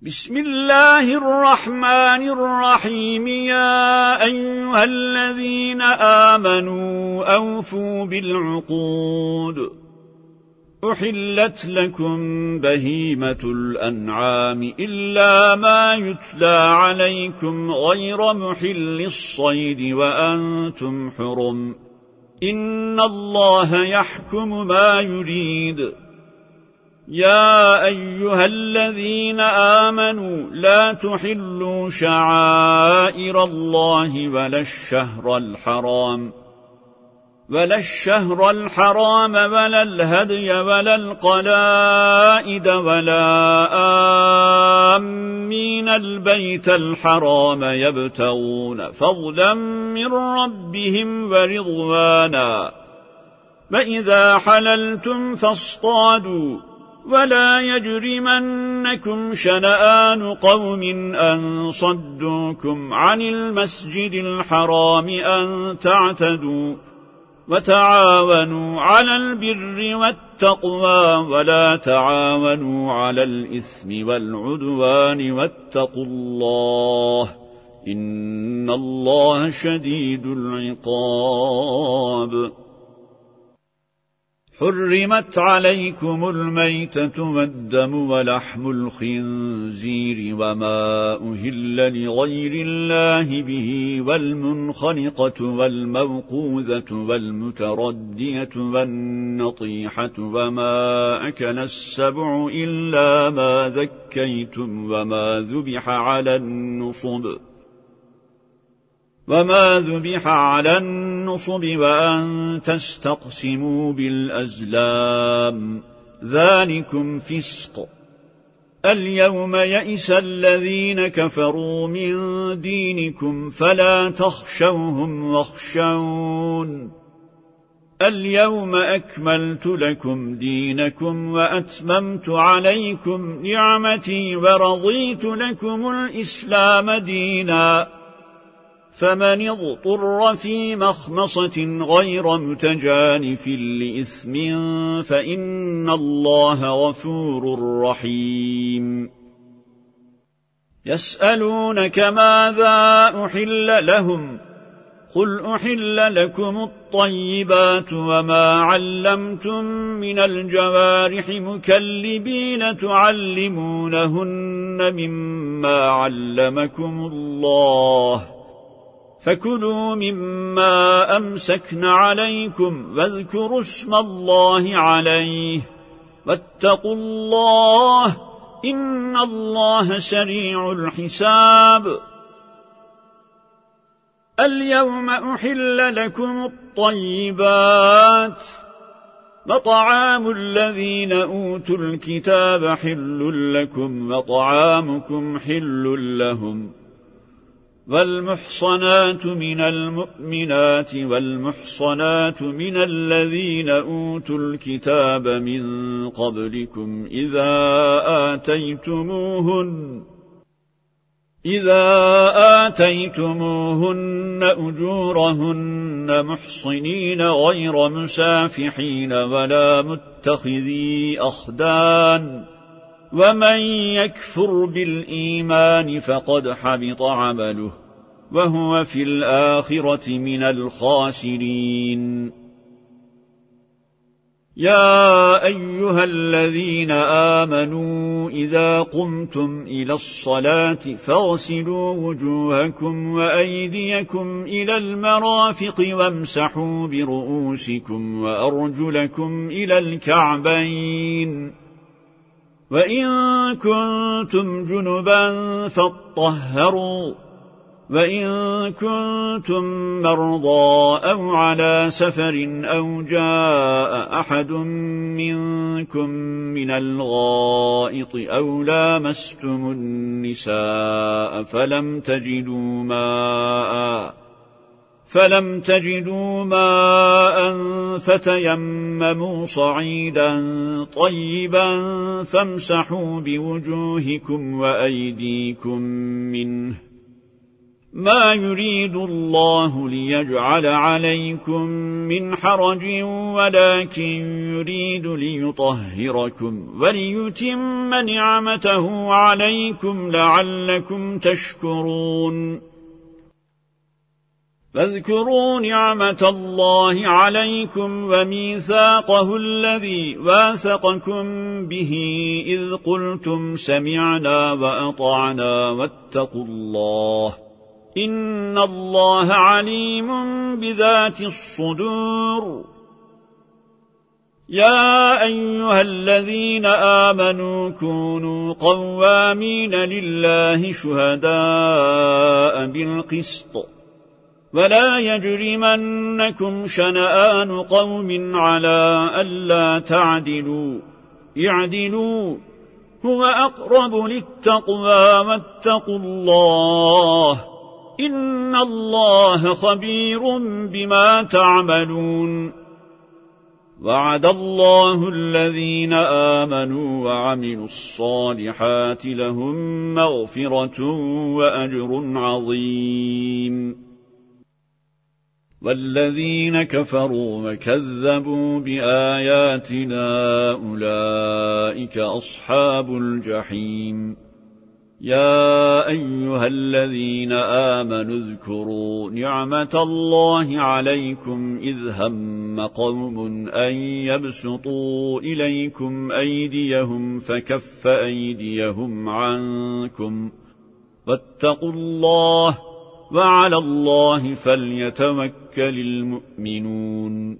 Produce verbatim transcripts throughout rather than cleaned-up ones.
بسم الله الرحمن الرحيم يا أيها الذين آمنوا أوفوا بالعقود أحلت لكم بهيمة الأنعام إلا ما يتلى عليكم غير محل الصيد وأنتم حرم إن الله يحكم ما يريد يا أيها الذين آمنوا لا تحلوا شعائر الله ولا الشهر الحرام ولا الشهر الحرام ولا الهدي ولا القلائد ولا آمين البيت الحرام يبتغون فضلا من ربهم ورضوانا وإذا حللتم فاصطادوا ولا يجرمنكم شنآن قوم أن صدوكم عن المسجد الحرام أن تعتدوا وتعاونوا على البر والتقوى ولا تعاونوا على الإثم والعدوان واتقوا الله إن الله شديد العقاب حرمت عليكم الميتة والدم ولحم الخنزير وما أهل لغير الله به والمنخنقة والموقوذة والمتردية والنطيحة وما أكل السبع إلا ما ذكيتم وما ذبح على النصب وما ذبح على النصب وأن تستقسموا بالأزلام ذلكم فسق اليوم يئس الذين كفروا من دينكم فلا تخشوهم واخشون اليوم أكملت لكم دينكم وأتممت عليكم نعمتي ورضيت لكم الإسلام دينا فمن اضطر في مخمصة غير متجانف لإثم فإن الله غفور رحيم يسألونك ماذا أحل لهم قل أحل لكم الطيبات وما علمتم من الجوارح مكلبين تعلمونهن مما علمكم الله فكلوا مما أمسكن عليكم واذكروا اسم الله عليه واتقوا الله إن الله سريع الحساب اليوم أحل لكم الطيبات وطعام الذين أوتوا الكتاب حل لكم وطعامكم حل لهم والمحصنات من المؤمنات والمحصنات من الذين أوتوا الكتاب من قبلكم إذا آتيتموهن إذا آتيتموهن أجورهن محصنين غير مسافحين ولا متخذي أخدان ومن يكفر بالإيمان فقد حبط عمله وهو في الآخرة من الخاسرين يا أيها الذين آمنوا إذا قمتم إلى الصلاة فاغسلوا وجوهكم وأيديكم إلى المرافق وامسحوا برؤوسكم وأرجلكم إلى الكعبين وإن كنتم جنبا فاطهروا وإن كنتم مرضى أو على سفر أو جاء أحد منكم من الغائط أو لامستم النساء فلم تجدوا ماء فلم تجدوا ماء فتيمموا صعيدا طيبا فامسحوا بوجوهكم وأيديكم منه ما يريد الله ليجعل عليكم من حرج ولكن يريد ليطهركم وليتم نعمته عليكم لعلكم تشكرون فاذكروا نعمة الله عليكم وميثاقه الذي واثقكم به إذ قلتم سمعنا وأطعنا واتقوا الله إن الله عليم بذات الصدور يا أيها الذين آمنوا كونوا قوامين لله شهداء بالقسط ولا يجرمنكم شنآن قوم على ألا تعدلوا اعدلوا هو أقرب للتقوى واتقوا الله إن الله خبير بما تعملون وعد الله الذين آمنوا وعملوا الصالحات لهم مغفرة وأجر عظيم والذين كفروا وكذبوا بآياتنا أولئك أصحاب الجحيم يا أيها الذين آمنوا اذكروا نعمة الله عليكم إذ هم قوم أن يبسطوا إليكم أيديهم فكف أيديهم عنكم واتقوا الله وعلى الله فليتوكل المؤمنون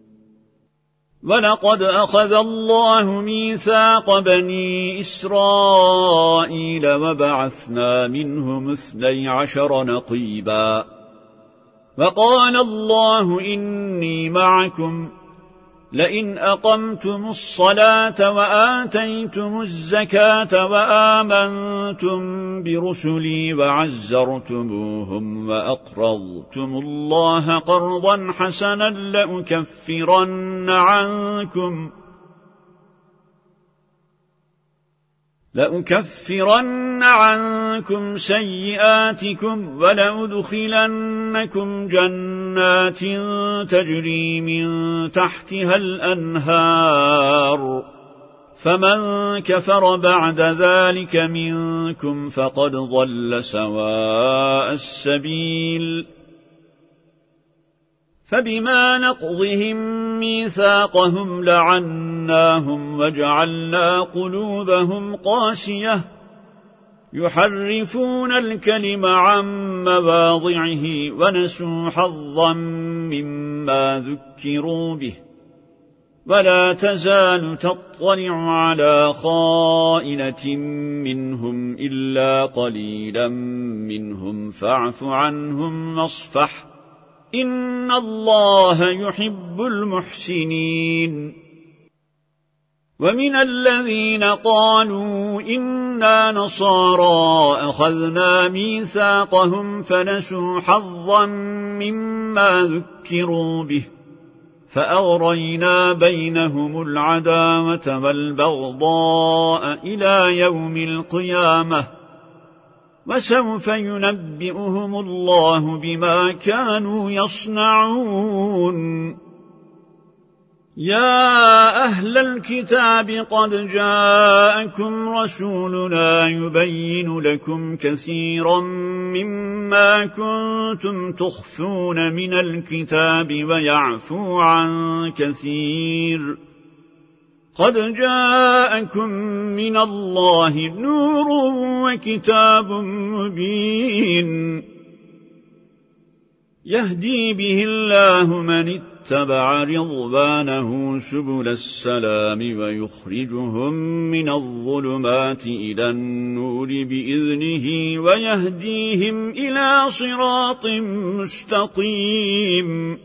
ولقد أخذ الله ميثاق بني إسرائيل وبعثنا منهم اثني عشر نقيبا وقال الله إني معكم لئن أقمتم الصلاة وآتيتم الزكاة وآمنتم برسلي وعزرتموهم وأقرضتم الله قرضا حسنا لأكفرن عنكم لأكفرن عنكم سيئاتكم ولأدخلنكم جنات تجري من تحتها الأنهار فمن كفر بعد ذلك منكم فقد ضل سواء السبيل فبما نقضهم ميثاقهم لعناهم وجعلنا قلوبهم قاسية يحرفون الكلم عن مواضعه ونسوا حظا مما ذكروا به ولا تزال تطلع على خائنة منهم إلا قليلا منهم فاعف عنهم واصفح إن الله يحب المحسنين ومن الذين قالوا إنا نصارى أخذنا ميثاقهم فنسوا حظا مما ذكروا به فأغرينا بينهم العداوة والبغضاء إلى يوم القيامة وسوف ينبئهم الله بما كانوا يصنعون يا أهل الكتاب قد جاءكم رسولنا يبين لكم كثيرا مما كنتم تخفون من الكتاب ويعفو عن كثير قد جاءكم من الله نور وكتاب مبين يهدي به الله من اتبع رضوانه سبل السلام ويخرجهم من الظلمات إلى النور بإذنه ويهديهم إلى صراط مستقيم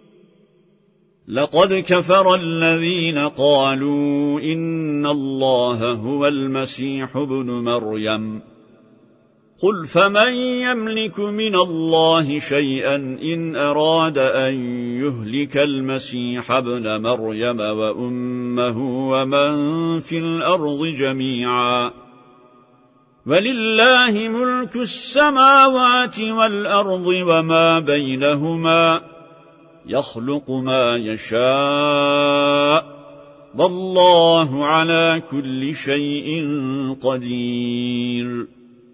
لقد كفر الذين قالوا إن الله هو المسيح ابن مريم قل فمن يملك من الله شيئا إن أراد أن يهلك المسيح ابن مريم وأمه ومن في الأرض جميعا ولله ملك السماوات والأرض وما بينهما يخلق ما يشاء والله على كل شيء قدير.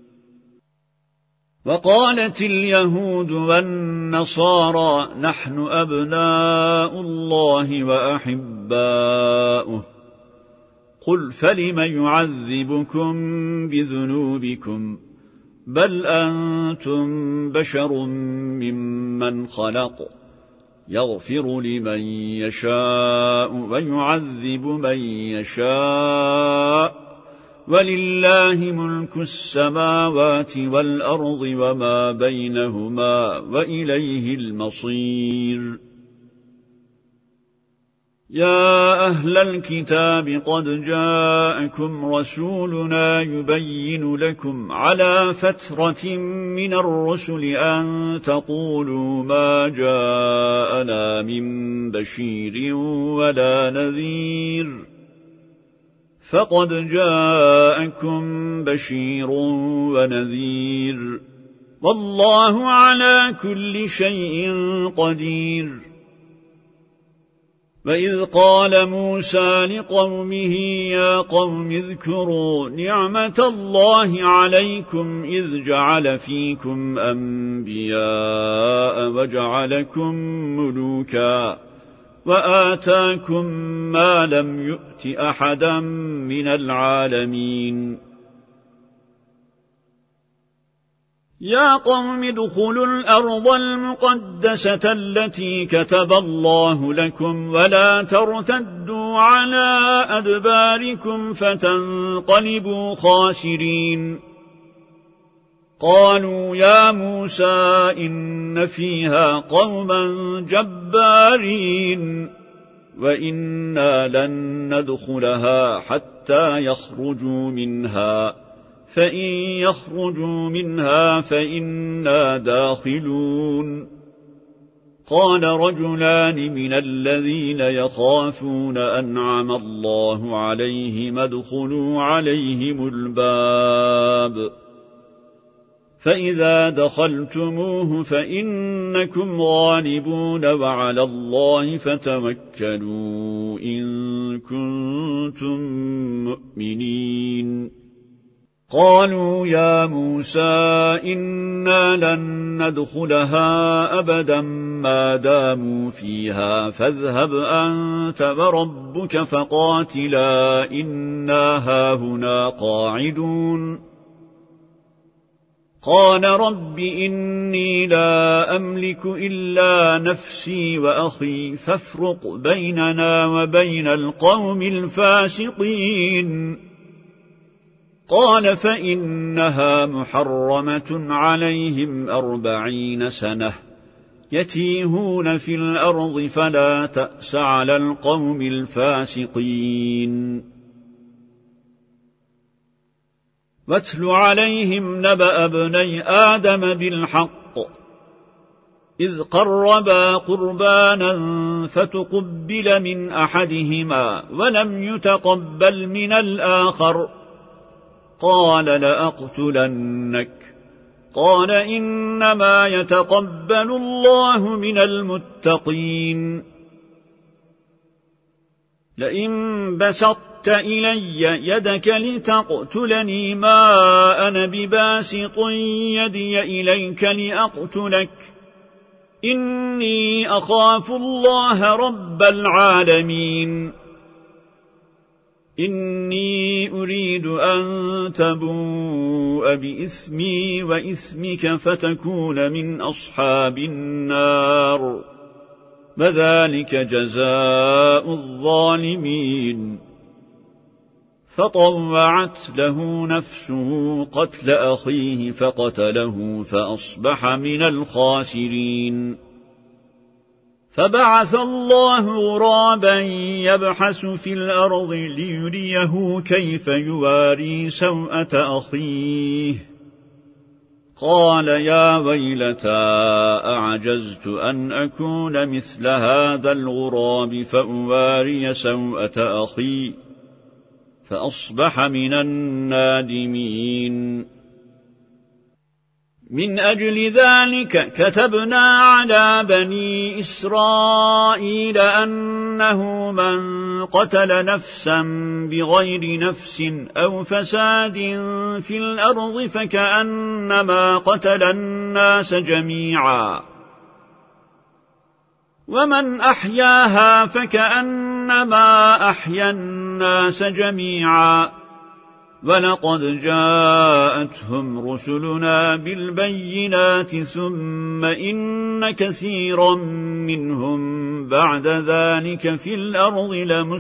وقالت اليهود والنصارى نحن أبناء الله وأحباؤه قل فلم يعذبكم بذنوبكم بل أنتم بشر ممن خلق يغفر لمن يشاء ويعذب من يشاء ولله ملك السماوات والأرض وما بينهما وإليه المصير. يا أهل الكتاب قد جاءكم رسولنا يبين لكم على فترة من الرسل أن تقولوا ما جاءنا من بشير ولا نذير فقد جاءكم بشير ونذير والله على كل شيء قدير. وإذ قال موسى لقومه يا قوم اذكروا نعمة الله عليكم إذ جعل فيكم أنبياء وجعلكم ملوكا وآتاكم ما لم يؤت أحدا من العالمين. يا قوم ادخلوا الأرض المقدسة التي كتب الله لكم ولا ترتدوا على أدباركم فتنقلبوا خاسرين. قالوا يا موسى إن فيها قوما جبارين وإنا لن ندخلها حتى يخرجوا منها فإن يخرجوا منها فإنا داخلون. قال رجلان من الذين يخافون أنعم الله عليهم ادخلوا عليهم الباب فإذا دخلتموه فإنكم غالبون وعلى الله فتوكلوا إن كنتم مؤمنين. قالوا يا موسى إنا لن ندخلها أبدا ما داموا فيها فاذهب أنت وربك فقاتلا إنا هاهنا قاعدون. قال رب إني لا أملك إلا نفسي وأخي فافرق بيننا وبين القوم الفاسقين. قال فإنها محرمة عليهم أربعين سنة يتيهون في الأرض فلا تأس على القوم الفاسقين. واتل عليهم نبأ ابني آدم بالحق إذ قربا قربانا فتقبل من أحدهما ولم يتقبل من الآخر قال لأقتلنك قال إنما يتقبل الله من المتقين. لئن بسطت إلي يدك لتقتلني ما أنا بباسط يدي إليك لأقتلك إني أخاف الله رب العالمين. إني أريد أن تبوء بإثمي وإثمك فتكون من أصحاب النار وذلك جزاء الظالمين. فطوعت له نفسه قتل أخيه فقتله فأصبح من الخاسرين. فبعث الله غرابا يبحث في الأرض ليريه كيف يواري سوءة أخيه قال يا ويلتى أعجزت أن أكون مثل هذا الغراب فأواري سوءة أخي فأصبح من النادمين. من أجل ذلك كتبنا على بني إسرائيل أنه من قتل نفسا بغير نفس أو فساد في الأرض فكأنما قتل الناس جميعا، ومن أحياها فكأنما أحيا الناس جميعا. ولقد جاءتهم رسلنا بالبينات ثم إن كثيرا منهم بعد ذلك في الأرض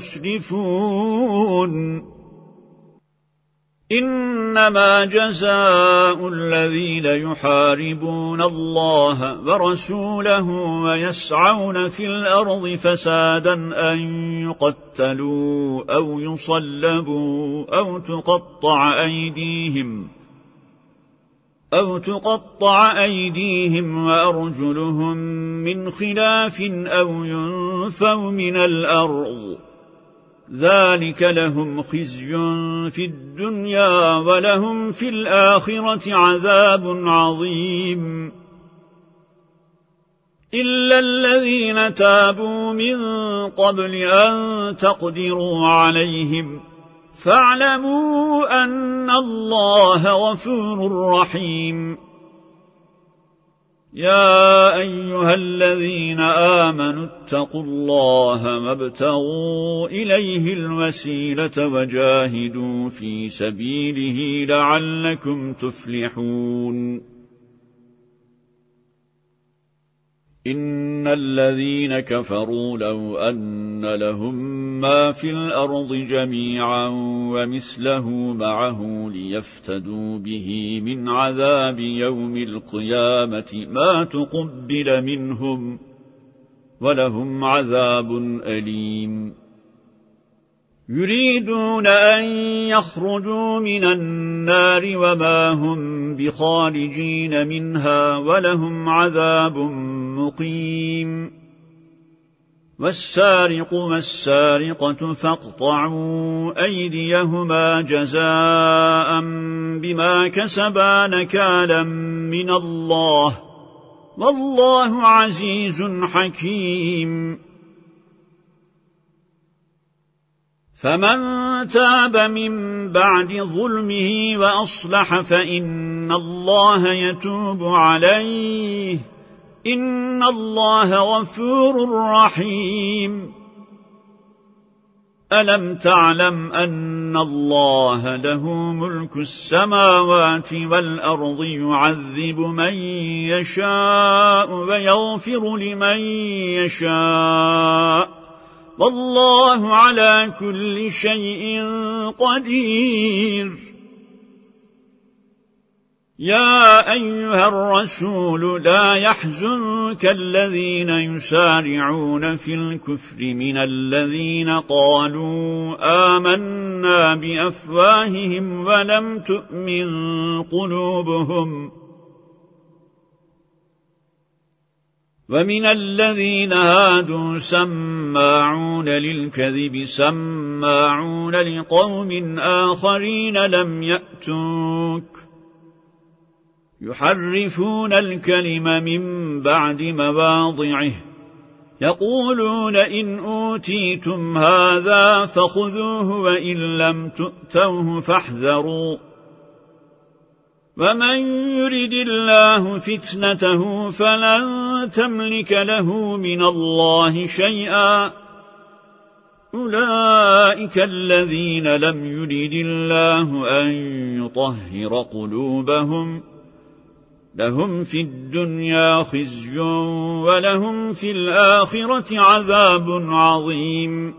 لمسرفون. إنما جزاء الذين يحاربون الله ورسوله ويسعون في الأرض فسادا أن يقتلوا أو يصلبوا أو تقطع أيديهم أو تقطع أيديهم وأرجلهم من خلاف أو ينفوا من الأرض. ذلك لهم خزي في الدنيا ولهم في الآخرة عذاب عظيم. إلا الذين تابوا من قبل أن تقدروا عليهم فاعلموا أن الله غفور رحيم. يا أيها الذين آمنوا اتقوا الله وابتغوا إليه الوسيلة وجاهدوا في سبيله لعلكم تفلحون. إن الذين كفروا لو أن لهم ما في الأرض جميعا ومثله معه ليفتدوا به من عذاب يوم القيامة ما تقبل منهم ولهم عذاب أليم. يريدون أن يخرجوا من النار وما هم بخارجين منها ولهم عذاب مقيم. والسارق والسارقة فاقطعوا أيديهما جزاء بما كسبا نكالا من الله والله عزيز حكيم. فمن تاب من بعد ظلمه وأصلح فإن الله يتوب عليه إن الله غفور رحيم. ألم تعلم أن الله له ملك السماوات والأرض يعذب من يشاء ويغفر لمن يشاء والله على كل شيء قدير. يا أيها الرسول لا يحزنك الذين يسارعون في الكفر من الذين قالوا آمنا بأفواههم ولم تؤمن قلوبهم ومن الذين هادوا سماعون للكذب سماعون لقوم آخرين لم يأتوك يحرفون الكلم من بعد مواضعه يقولون إن أوتيتم هذا فخذوه وإن لم تؤتوه فاحذروا ومن يرد الله فتنته فلن تملك له من الله شيئا أولئك الذين لم يرد الله أن يطهر قلوبهم لهم في الدنيا خزي ولهم في الآخرة عذاب عظيم.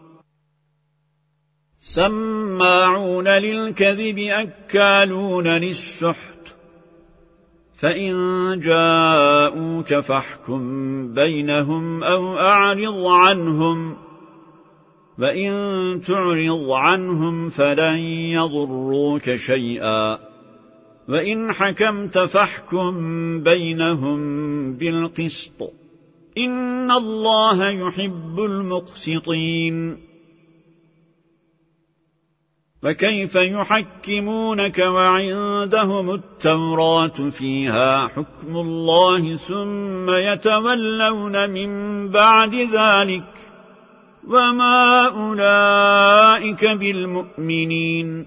سماعون للكذب أكالون للسحت فإن جاءوك فاحكم بينهم أو أعرض عنهم وإن تعرض عنهم فلن يضروك شيئا وإن حكمت فاحكم بينهم بالقسط إن الله يحب المقسطين. وكيف يحكمونك وعندهم التوراة فيها حكم الله ثم يتولون من بعد ذلك وما أولئك بالمؤمنين.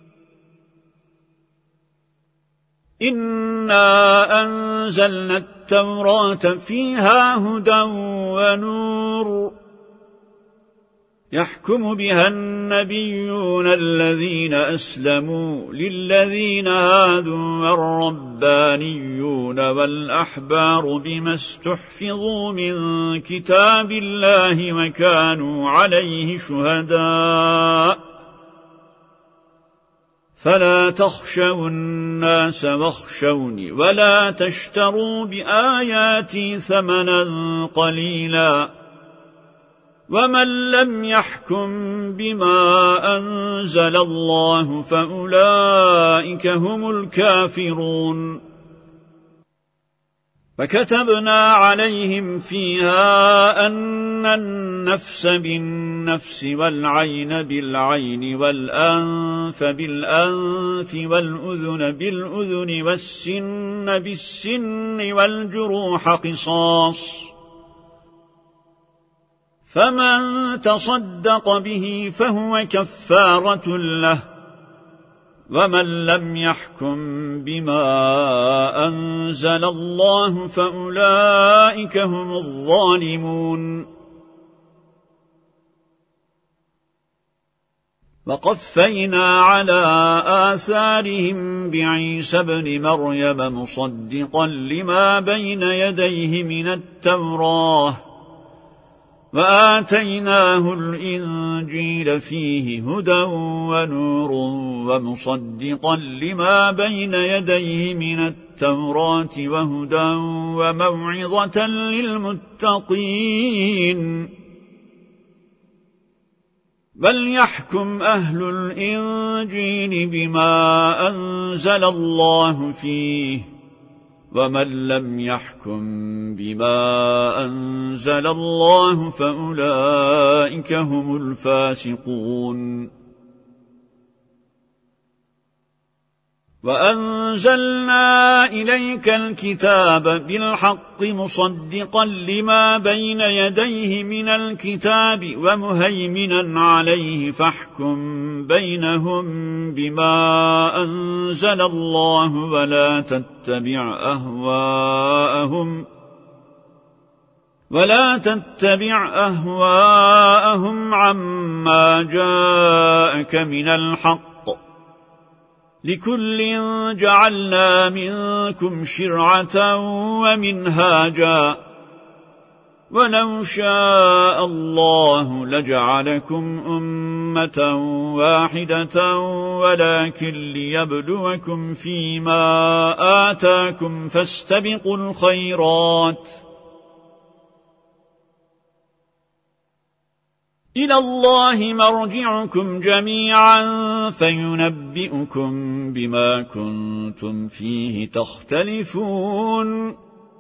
إنا أنزلنا التوراة فيها هدى ونور يحكم بها النبيون الذين أسلموا للذين هادوا والربانيون والأحبار بما استحفظوا من كتاب الله وكانوا عليه شهداء فلا تخشوا الناس واخشوني ولا تشتروا بآياتي ثمنا قليلا ومن لم يحكم بما أنزل الله فأولئك هم الكافرون. فكتبنا عليهم فيها أن النفس بالنفس والعين بالعين والأنف بالأنف والأذن بالأذن والسن بالسن والجروح قصاص فمن تصدق به فهو كفارة له ومن لم يحكم بما أنزل الله فأولئك هم الظالمون. وقفينا على آثارهم بعيسى ابن مريم مصدقا لما بين يديه من التوراة وآتيناه الإنجيل فيه هدى ونور ومصدقا لما بين يديه من التوراة وهدى وموعظة للمتقين. بل يحكم أهل الإنجيل بما أنزل الله فيه ومن لم يحكم بما أنزل الله فأولئك هم الفاسقون. وأنزلنا إليك الكتاب بالحق مصدقا لما بين يديه من الكتاب ومهيمنا عليه فاحكم بينهم بما أنزل الله ولا تتبع أهواءهم ولا تتبع أهواءهم عما جاءك من الحق لكل جعلنا منكم شرعة ومنهاجا ولو شاء الله لجعلكم أمة واحدة ولكن ليبلوكم فيما آتاكم فاستبقوا الخيرات إلى الله مرجعكم جميعا فينبئكم بما كنتم فيه تختلفون.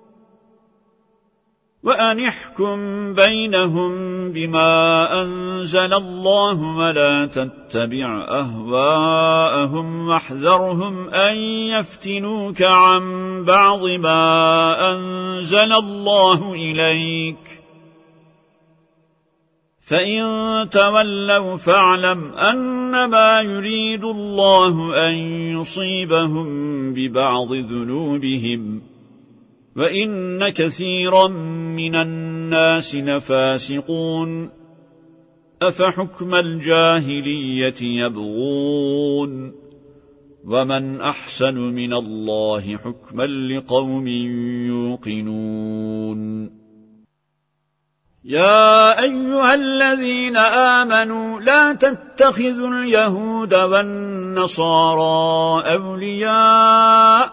وأن احكم بينهم بما أنزل الله ولا تتبع أهواءهم واحذرهم أن يفتنوك عن بعض ما أنزل الله إليك فإن تولوا فاعلم أنما يريد الله أن يصيبهم ببعض ذنوبهم وإن كثيرا من الناس لفاسقون. أفحكم الجاهلية يبغون ومن أحسن من الله حكما لقوم يوقنون. يا أيها الذين آمنوا لا تتخذوا اليهود والنصارى أولياء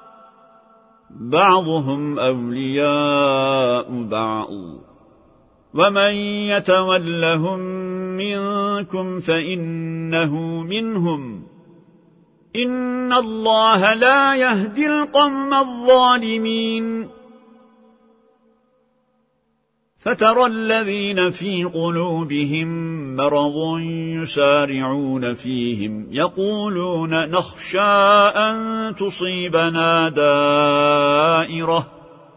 بعضهم أولياء بعض ومن يتولهم منكم فإنه منهم إن الله لا يهدي القوم الظالمين. فترى الذين في قلوبهم مرض يسارعون فيهم يقولون نخشى أن تصيبنا دائرة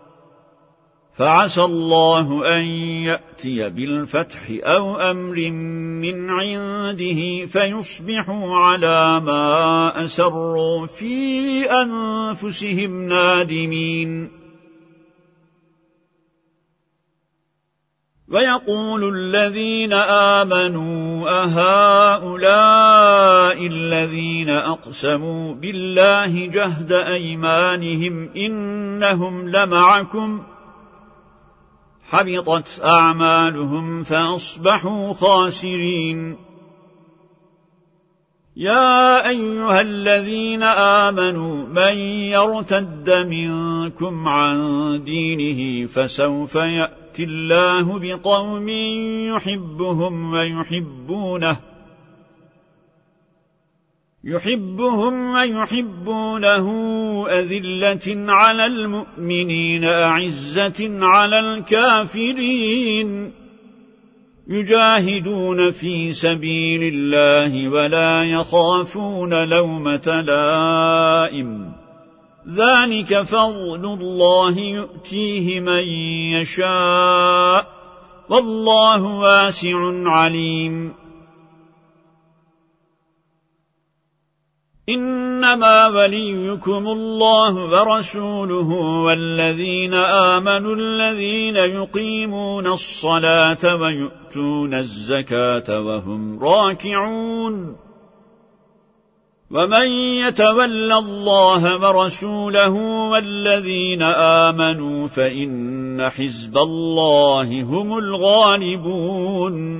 فعسى الله أن يأتي بالفتح أو أمر من عنده فيصبحوا على ما أسروا في أنفسهم نادمين. ويقول الذين آمنوا أهؤلاء الذين أقسموا بالله جهد أيمانهم إنهم لمعكم حبطت أعمالهم فأصبحوا خاسرين. يا أيها الذين آمنوا من يرتد منكم عن دينه فسوف يأتي الله بقوم يحبهم ويحبونه يحبهم ويحبونه أذلة على المؤمنين أعزة على الكافرين يجاهدون في سبيل الله ولا يخافون لومة لائم ذلك فضل الله يؤتيه من يشاء والله واسع عليم. إنما وليكم الله ورسوله والذين آمنوا الذين يقيمون الصلاة ويؤتون الزكاة وهم راكعون. ومن يتول الله ورسوله والذين آمنوا فإن حزب الله هم الغالبون.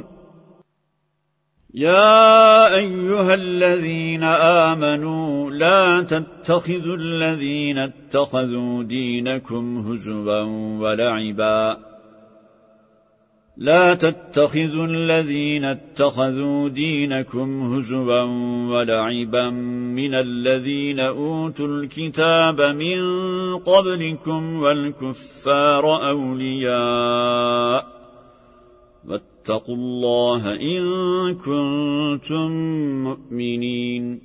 يا أيها الذين آمنوا لا تتخذوا الذين اتخذوا دينكم هزوا ولعبا لا تتخذوا الذين اتخذوا دينكم هزوا ولعبا من الذين أوتوا الكتاب من قبلكم والكفار أولياء واتقوا الله إن كنتم مؤمنين.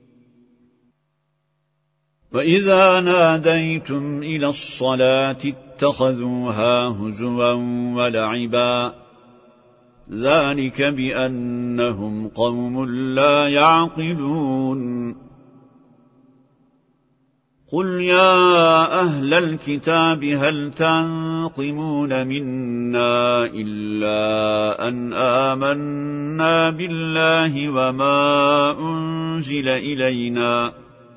وإذا ناديتم إلى الصلاة اتخذوها هزوا ولعبا ذلك بأنهم قوم لا يعقلون. قل يا أهل الكتاب هل تنقمون منا إلا أن آمنا بالله وما أنزل إلينا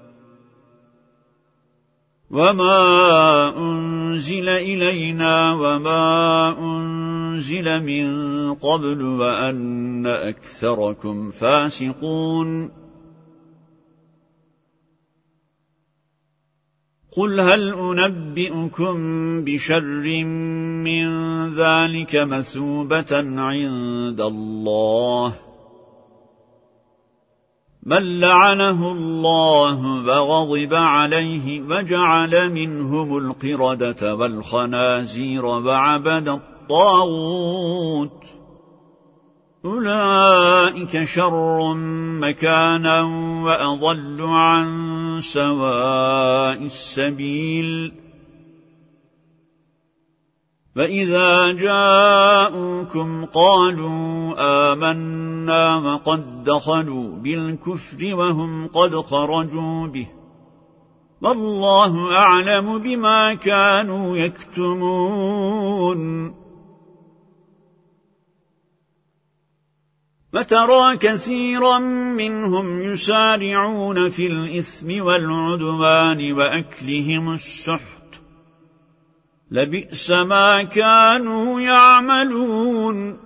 وما أنزل إلينا وما أنزل من قبل وأن أكثركم فاسقون. قل هل أنبئكم بشر من ذلك مثوبة عند الله من لعنه الله وغضب عليه وجعل منهم القردة والخنازير وعبد الطاغوت أولئك شر مكانا وأضل عن سواء السبيل. فإذا جاءوكم قالوا آمنا وقد دخلوا بالكفر وهم قد خرجوا به والله أعلم بما كانوا يكتمون. فترى كثيرا منهم يسارعون في الإثم والعدوان وأكلهم السحت لبئس ما كانوا يعملون.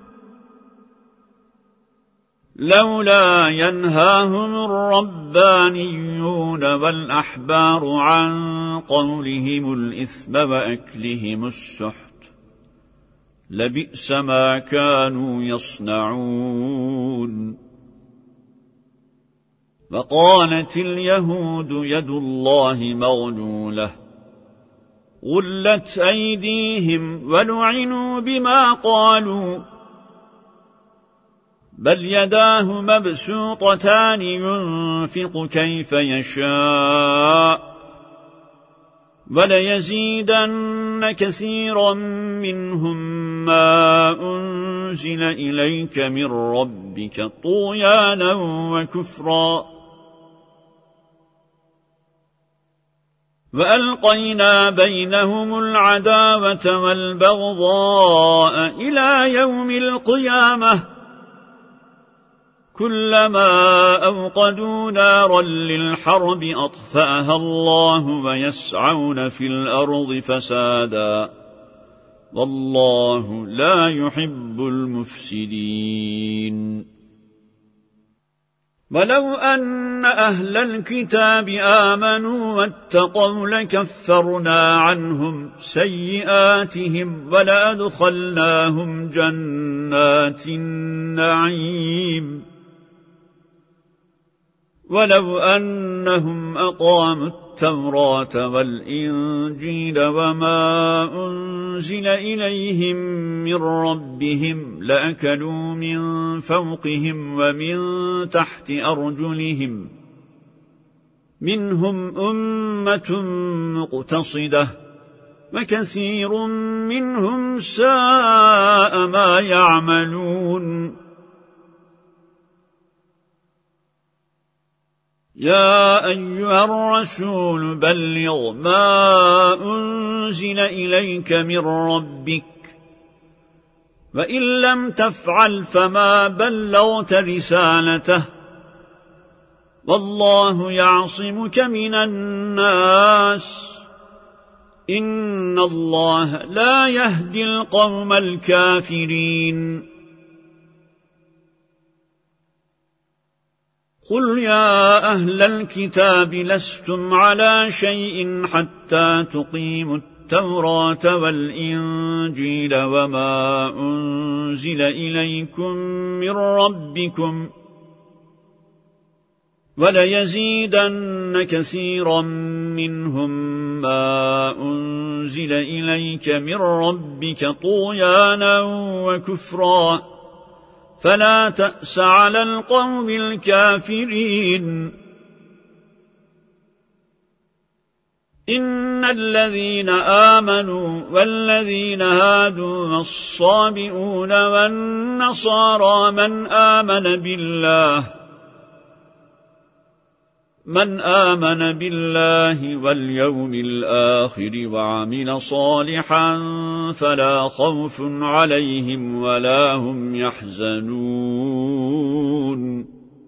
لولا ينهاهم الربانيون والأحبار عن قولهم الإثم وأكلهم السحت لبئس ما كانوا يصنعون. وقالت اليهود يد الله مغلولة غلت أيديهم ولعنوا بما قالوا بل يداه مبسوطتان ينفق كيف يشاء وليزيدن كثيرا منهم ما أنزل إليك من ربك طغيانا وكفرا وألقينا بينهم العداوة والبغضاء إلى يوم القيامة كلما أوقدوا نارا للحرب أطفأها الله ويسعون في الأرض فسادا والله لا يحب المفسدين ولو أن أهل الكتاب آمنوا واتقوا لكفرنا عنهم سيئاتهم ولأدخلناهم جنات النعيم ولو أنهم أقاموا التوراة والإنجيل وما أنزل إليهم من ربهم لأكلوا من فوقهم ومن تحت أرجلهم منهم أمة مقتصدة وكثير منهم ساء ما يعملون يا أيها الرسول بلغ ما أنزل إليك من ربك وإن لم تفعل فما بلغت رسالته والله يعصمك من الناس إن الله لا يهدي القوم الكافرين قل يا أهل الكتاب لستم على شيء حتى تقيموا التوراة والإنجيل وما أنزل إليكم من ربكم وليزيدن كثيرا منهم ما أنزل إليك من ربك طغيانا وكفرا فلا تأس على القوم الكافرين إن الذين آمنوا والذين هادوا والصابئون والنصارى من آمن بالله من آمن بالله واليوم الآخر وعمل صالحا فلا خوف عليهم ولا هم يحزنون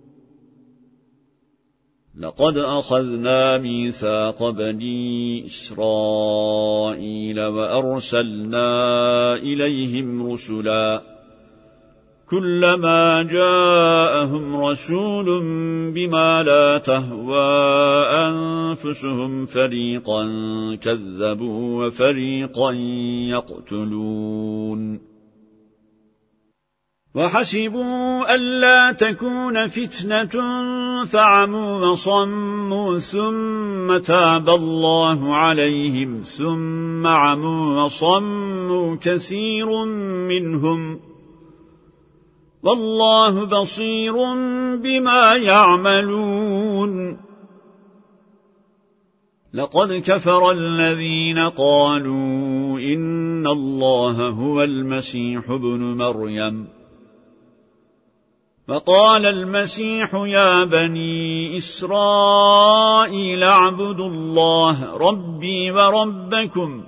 لقد أخذنا ميثاق بني إسرائيل وأرسلنا إليهم رسلا كلما جاءهم رسول بما لا تهوى أنفسهم فريقا كذبوا وفريقا يقتلون وحسبوا ألا تكون فتنة فعموا وصموا ثم تاب الله عليهم ثم عموا وصموا كثير منهم والله بصير بما يعملون لقد كفر الذين قالوا إن الله هو المسيح ابن مريم فقال المسيح يا بني إسرائيل اعبدوا الله ربي وربكم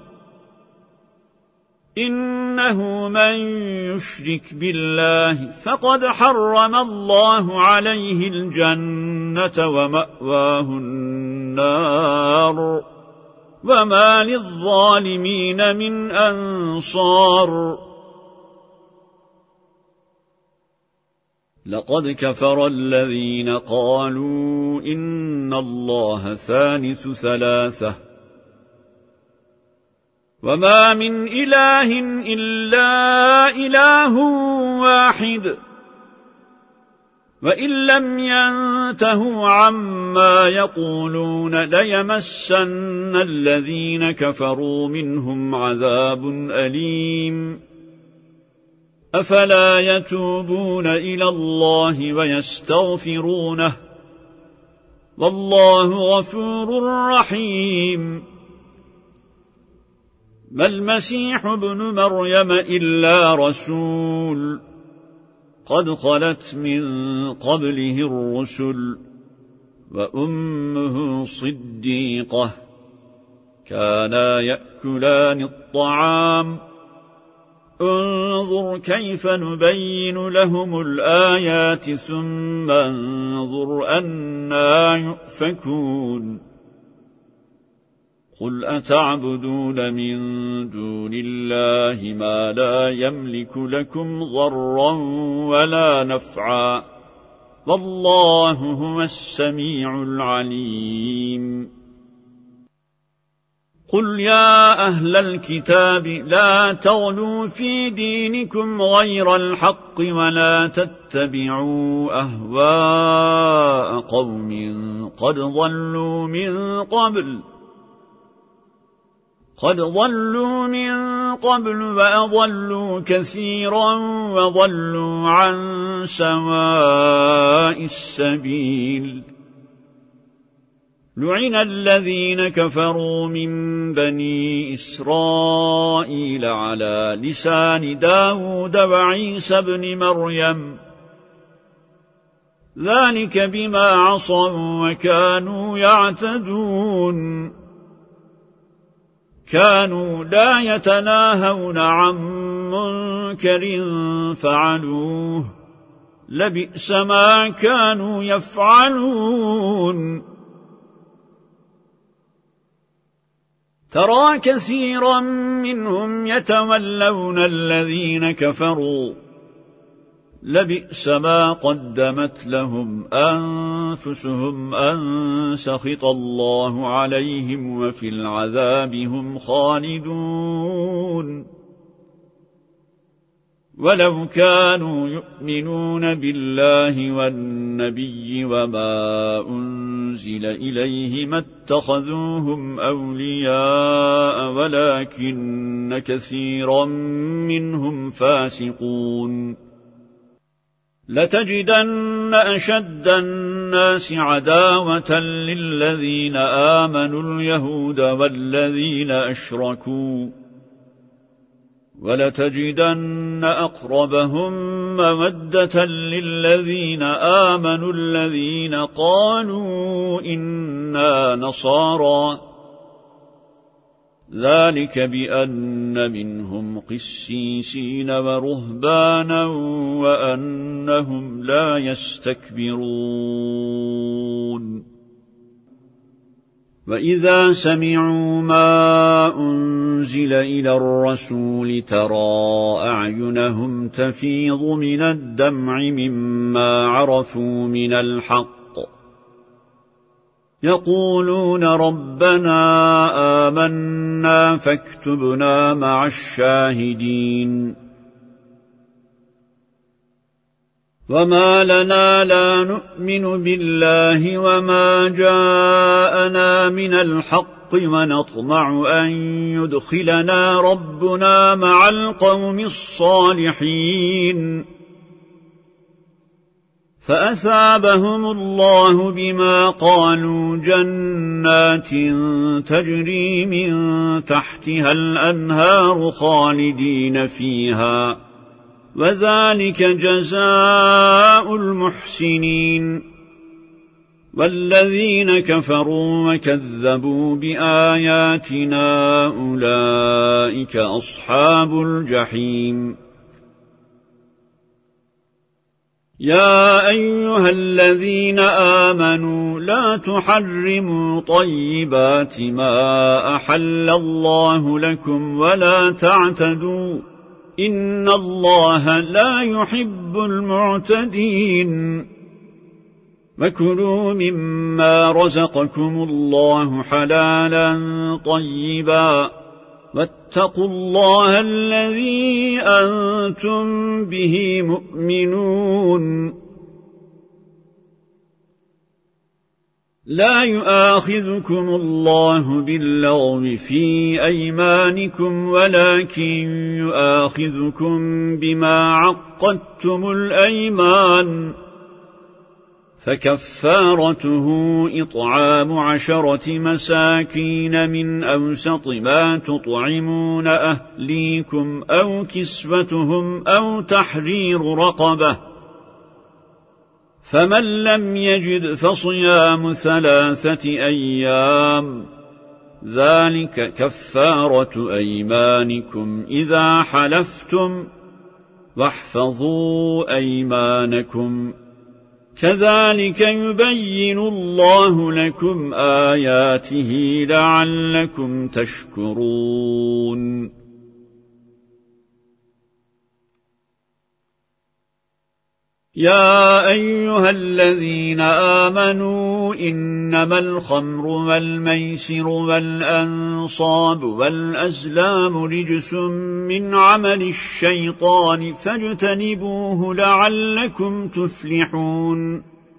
إنه من يشرك بالله فقد حرم الله عليه الجنة ومأواه النار وما للظالمين من أنصار لقد كفر الذين قالوا إن الله ثالث ثلاثة وما من إله إلا إله واحد وإن لم ينتهوا عما ما يقولون ليمسن الذين كفروا منهم عذاب أليم أفلا يتوبون إلى الله ويستغفرونه والله غفور رحيم ما المسيح ابن مريم إلا رسول قد خلت من قبله الرسل وأمه صديقة كانا يأكلان الطعام انظر كيف نبين لهم الآيات ثم انظر أنا يؤفكون قل أتعبدون من دون الله ما لا يملك لكم ضرا ولا نفعا والله هو السميع العليم قل يا أهل الكتاب لا تغلوا في دينكم غير الحق ولا تتبعوا أهواء قوم قد ضلوا من قبل قد ضلوا من قبل وأضلوا كثيرا وضلوا عن سواء السبيل لعن الذين كفروا من بني إسرائيل على لسان داود وعيسى بن مريم ذلك بما عصوا وكانوا يعتدون كانوا لا يتناهون عن منكر فعلوه لبئس ما كانوا يفعلون ترى كثيرا منهم يتولون الذين كفروا لبئس ما قدمت لهم أنفسهم أن سخط الله عليهم وفي العذاب هم خالدون ولو كانوا يؤمنون بالله والنبي وما أنزل إليه ما اتخذوهم أولياء ولكن كثيرا منهم فاسقون لتجدن أشد الناس عداوة للذين آمنوا اليهود والذين أشركوا ولتجدن أقربهم مودة للذين آمنوا الذين قالوا إنا نصارى ذلك بأن منهم قسيسين ورهبانا وأنهم لا يستكبرون وإذا سمعوا ما أنزل إلى الرسول ترى أعينهم تفيض من الدمع مما عرفوا من الحق يقولون ربنا آمنا فاكتبنا مع الشاهدين وما لنا لا نؤمن بالله وما جاءنا من الحق ونطمع أن يدخلنا ربنا مع القوم الصالحين فأثابهم الله بما قالوا جنات تجري من تحتها الأنهار خالدين فيها وذلك جزاء المحسنين والذين كفروا وكذبوا بآياتنا أولئك أصحاب الجحيم يا أيها الذين آمنوا لا تحرموا طيبات ما أحل الله لكم ولا تعتدوا إن الله لا يحب المعتدين وكلوا مما رزقكم الله حلالا طيبا واتقوا الله الذي أنتم به مؤمنون لا يؤاخذكم الله باللغو في أيمانكم ولكن يؤاخذكم بما عقدتم الأيمان، فكفارته إطعام عشرة مساكين من أوسط ما تطعمون أهليكم أو كسوتهم أو تحرير رقبة، فمن لم يجد فصيام ثلاثة أيام، ذلك كفارة أيمانكم إذا حلفتم، واحفظوا أيمانكم، كذلك يبين الله لكم آياته لعلكم تشكرون. يا أيها الذين آمنوا إنما الخمر والميسر والأنصاب والأزلام رجس من عمل الشيطان فاجتنبوه لعلكم تفلحون.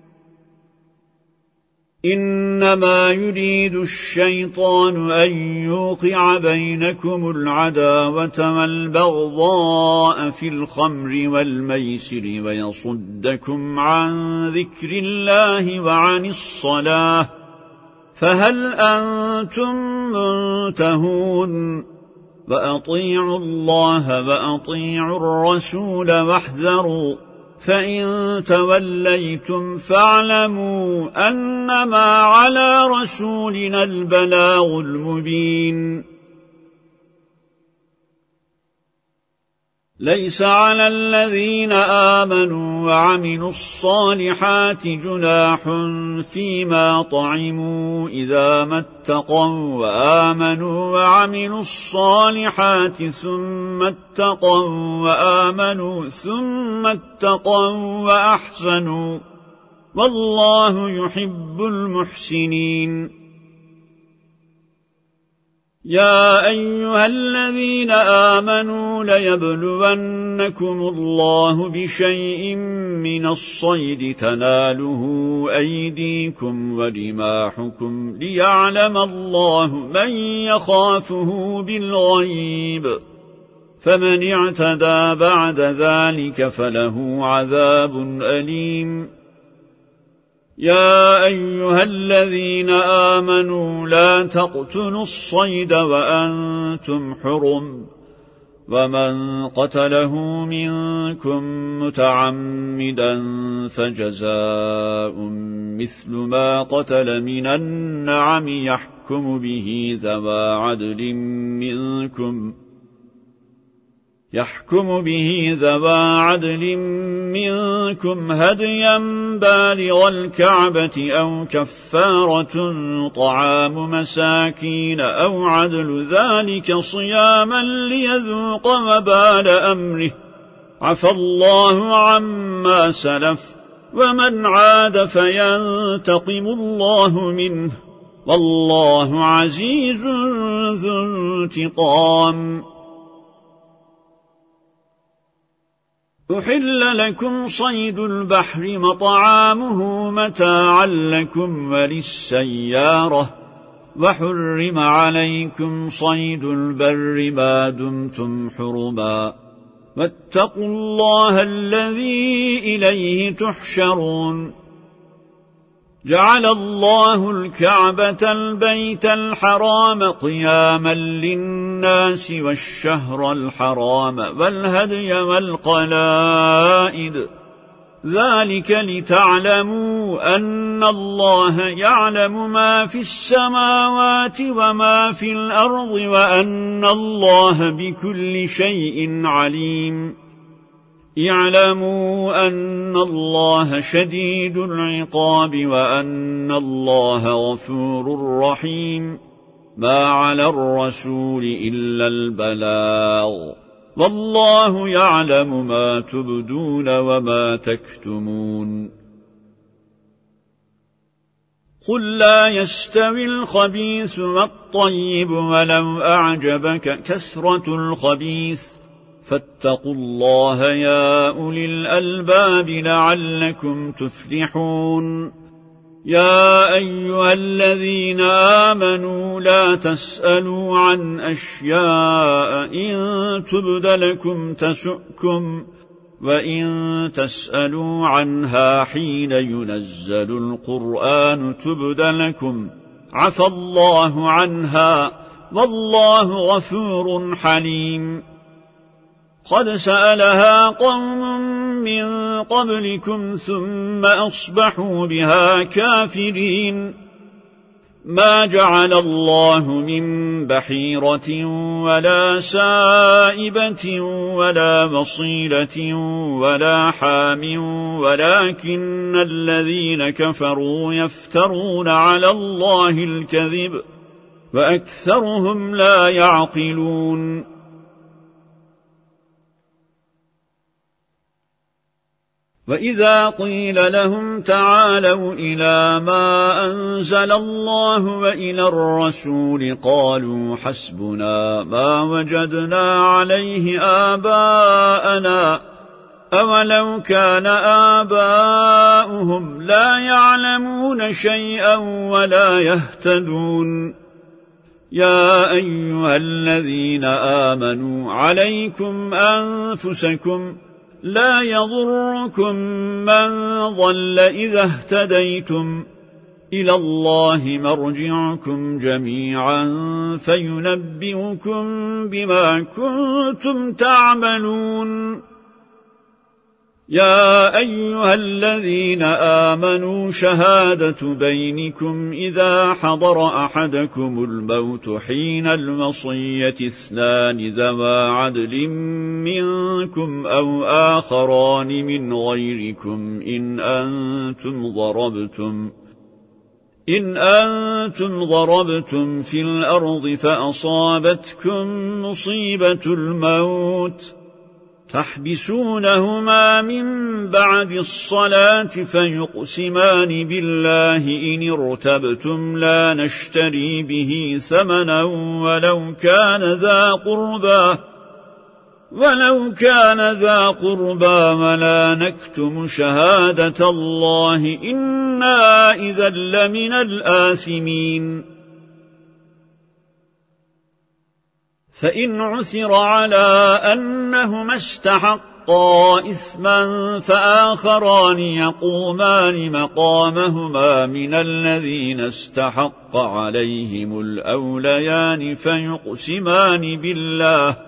إنما يريد الشيطان أن يوقع بينكم العداوة والبغضاء في الخمر والميسر ويصدكم عن ذكر الله وعن الصلاة، فهل أنتم منتهون؟ وأطيعوا الله وأطيعوا الرسول واحذروا، فإن توليتم فاعلموا أنما على رسولنا البلاغ المبين. ليس على الذين آمنوا وعملوا الصالحات جناح فيما طعموا إذا ما اتقوا وآمنوا وعملوا الصالحات ثم اتقوا وآمنوا ثم اتقوا وأحسنوا، والله يحب المحسنين. يا أيها الذين آمنوا ليبلونكم الله بشيء من الصيد تناله أيديكم ورماحكم ليعلم الله من يخافه بالغيب، فمن اعتدى بعد ذلك فله عذاب أليم. يا أيها الذين آمنوا لا تقتلوا الصيد وأنتم حرم، ومن قتله منكم متعمدا فجزاء مثل ما قتل من النعم يحكم به ذوى عدل منكم يحكم به ذوى عدل منكم هديا بالغ الكعبة أو كفارة طعام مساكين أو عدل ذلك صياما ليذوق وبال أمره، عفى الله عما سلف، ومن عاد فينتقم الله منه، والله عزيز ذو انتقام. أحل لكم صيد البحر مطعامه متاعا لكم وللسيارة، وحرم عليكم صيد البر ما دمتم حرما، واتقوا الله الذي إليه تحشرون. جعل الله الكعبة البيت الحرام قياما للناس والشهر الحرام والهدي والقلائد، ذلك لتعلموا أن الله يعلم ما في السماوات وما في الأرض وأن الله بكل شيء عليم. اعلموا أن الله شديد العقاب وأن الله غفور رحيم. ما على الرسول إلا البلاغ، والله يعلم ما تبدون وما تكتمون. قل لا يستوي الخبيث والطيب ولو أعجبك كثرة الخبيث، فاتقوا الله يا أولي الألباب لعلكم تفلحون. يا أيها الذين آمنوا لا تسألوا عن أشياء إن تبد لكم تسؤكم وإن تسألوا عنها حين ينزل القرآن تبد لكم عفى الله عنها والله غفور حليم. قد سألها قوم من قبلكم ثم أصبحوا بها كافرين. ما جعل الله من بحيرة ولا سائبة ولا مصيلة ولا حام ولكن الذين كفروا يفترون على الله الكذب وأكثرهم لا يعقلون. وإذا قيل لهم تعالوا إلى ما أنزل الله وإلى الرسول قالوا حسبنا ما وجدنا عليه آباءنا أولو كان آباؤهم لا يعلمون شيئا ولا يهتدون. يا أيها الذين آمنوا عليكم أنفسكم لا يضركم من ضل إذا اهتديتم إلى الله مرجعكم جميعا فينبئكم بما كنتم تعملون. يا أيها الذين آمنوا شهادة بينكم إذا حضر أحدكم الموت حين الوصية اثنان ذوى عدل منكم أو آخران من غيركم إن أنتم ضربتم إن أنتم ضربتم في الأرض فأصابتكم مصيبة الموت تحبسونهما من بعد الصلاة فيقسمان بالله إن ارتبتم لا نشتري به ثمنا ولو كان ذا قربى ولو كان ذا قربى ولا نكتم شهادة الله إنا إذا لمن الآثمين. فإن عثر على أنهما استحقا إثما فآخران يقومان مقامهما من الذين استحق عليهم الأوليان فيقسمان بالله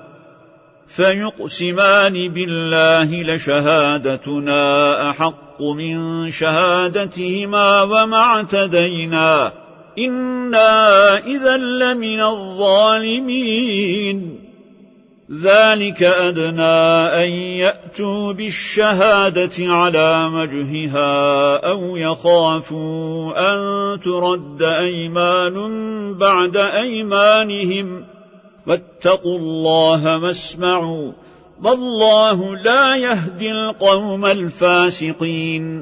فيقسمان بالله لشهادتنا أحق من شهادتهما وما اعتدينا إنا إذا لمن الظالمين. ذلك أدنى أن يأتوا بالشهادة على وجهها أو يخافوا أن ترد أيمان بعد أيمانهم واتقوا الله واسمعوا والله لا يهدي القوم الفاسقين.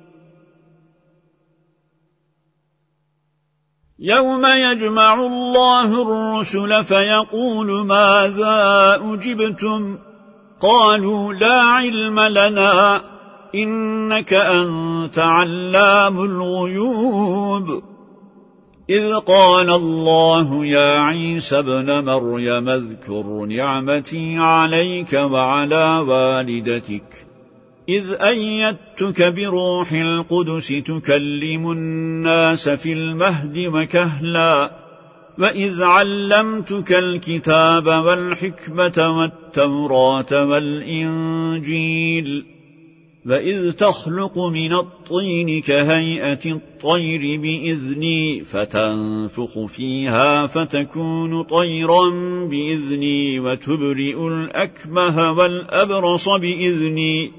يوم يجمع الله الرسل فيقول ماذا أجبتم قالوا لا علم لنا إنك أنت علام الغيوب. إذ قال الله يا عيسى ابن مريم اذكر نعمتي عليك وعلى والدتك إذ أيدتك بروح القدس تكلم الناس في المهد وكهلا وإذ علمتك الكتاب والحكمة والتوراة والإنجيل وإذ تخلق من الطين كهيئة الطير بإذني فتنفخ فيها فتكون طيرا بإذني وتبرئ الأكمه والأبرص بإذني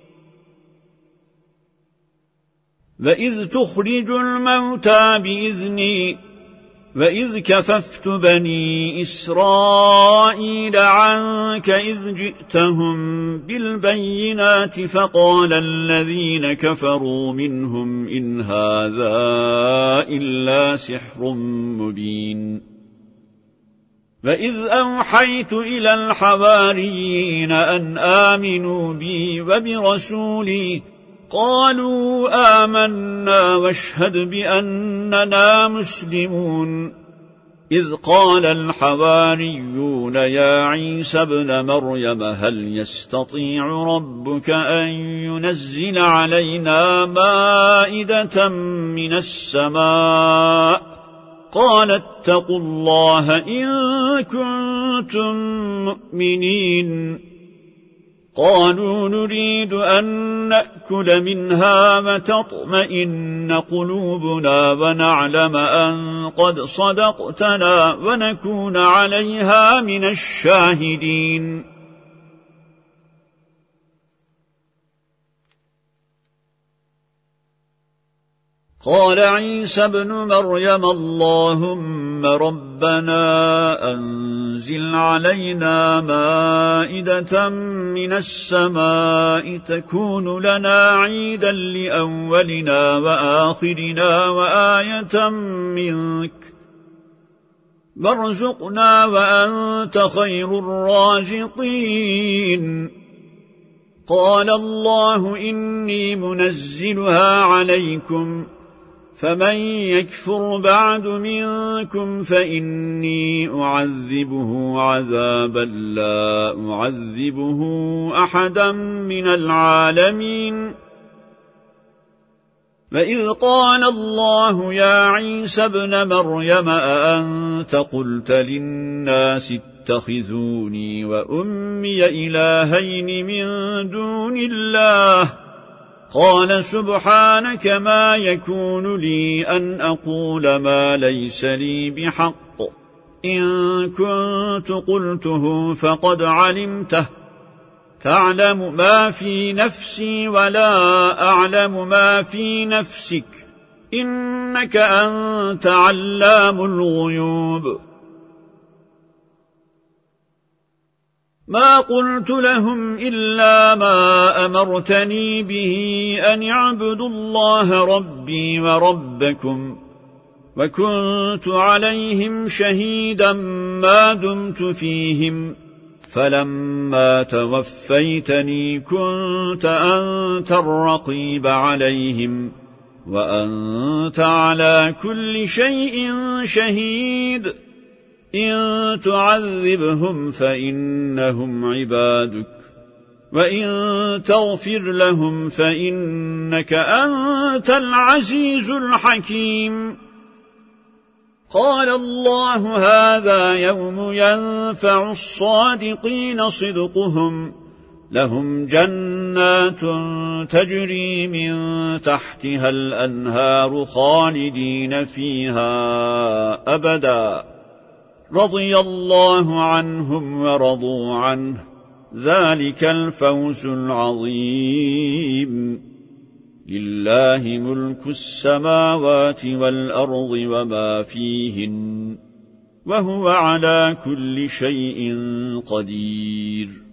وإذ تخرج الموتى بإذني وإذ كففت بني إسرائيل عنك إذ جئتهم بالبينات فقال الذين كفروا منهم إن هذا إلا سحر مبين. وإذ أوحيت إلى الحواريين أن آمنوا بي وبرسولي قالوا آمنا واشهد بأننا مسلمون إذ قال الحواريون يا عيسى ابن مريم هل يستطيع ربك أن ينزل علينا مائدة من السماء قال اتقوا الله إن كنتم مؤمنين قالوا نريد أن نأكل منها وتطمئن قلوبنا ونعلم أن قد صدقتنا ونكون عليها من الشاهدين قال عيسى ابن مريم اللهم ربنا أنزل علينا مائدة من السماء تكون لنا عيدا لأولنا وآخرنا وآية منك وارزقنا وأنت خير الرازقين قال الله إني منزلها عليكم فمن يكفر بعد منكم فإني أعذبه عذابا لا أعذبه أحدا من العالمين وإذ قال الله يا عيسى ابن مريم أأنت قلت للناس اتخذوني وأمي إلهين من دون الله قال سبحانك ما يكون لي أن أقول ما ليس لي بحق إن كنت قلته فقد علمته تعلم ما في نفسي ولا أعلم ما في نفسك إنك أنت علام الغيوب ما قلت لهم إلا ما أمرتني به أن يعبدوا الله ربي وربكم وكنت عليهم شهيدا ما دمت فيهم فلما توفيتني كنت أنت الرقيب عليهم وأنت على كل شيء شهيد إن تعذبهم فإنهم عبادك وإن تغفر لهم فإنك أنت العزيز الحكيم قال الله هذا يوم ينفع الصادقين صدقهم لهم جنات تجري من تحتها الأنهار خالدين فيها أبدا رضي الله عنهم ورضوا عنه ذلك الفوز العظيم لله ملك السماوات والأرض وما فيهن وهو على كل شيء قدير